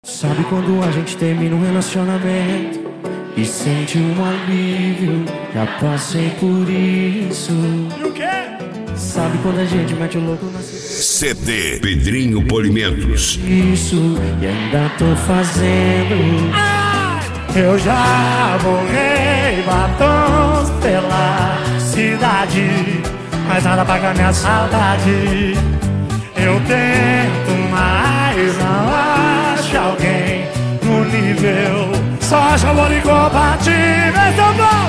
Sabe quando a gente termina um relacionamento e sente um alívio? Já passei por isso. E o quê? Sabe quando a gente mete o louco na CD Pedrinho Polimentos. Isso, e ainda tô fazendo. Eu já borrei batons pela cidade, mas nada paga minha saudade. Eu tento, mas não acho alguém no nível. Só acho amor incompatível. Esse é o bom.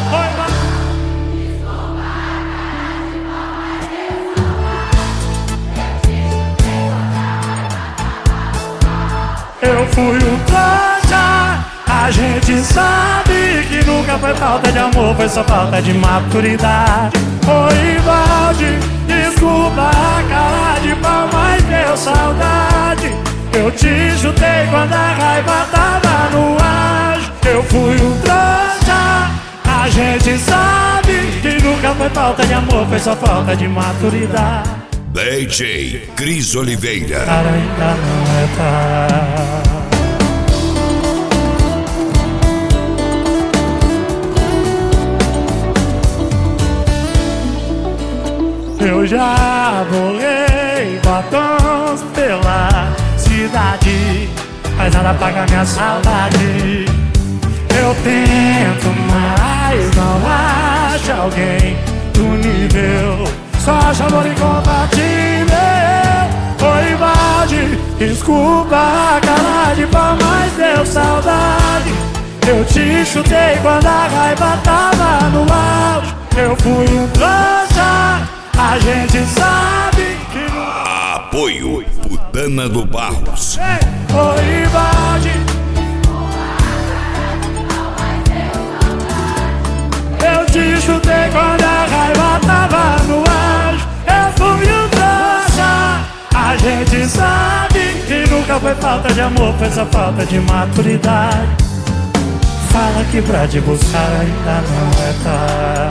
Eu fui um trouxa. A gente sabe que nunca foi falta de amor, foi só falta de maturidade. Oi, Valde, desculpa a cara de pau, mas deu saudade. Eu te chutei quando a raiva tava no ar. Eu fui um trouxa. A gente sabe que nunca foi falta de amor, foi só falta de maturidade. DJ Cris Oliveira. Cara, ainda não é tarde. Eu já borrei batons pela cidade, mas nada paga minha saudade. Eu tento, mas não acho alguém do nível. Só acho amor incompatível. Oi, Valde, desculpa a cara de pau, mas deu saudade. Eu te chutei quando a raiva tava no auge. Eu fui um trouxa. A gente sabe que não... Apoio Putana do Barros. Oi, Valde. Eu te chutei quando a raiva tava no auge. Eu fui um trouxa. A gente sabe que nunca foi falta de amor, foi só falta de maturidade. Fala que pra te buscar ainda não é tarde.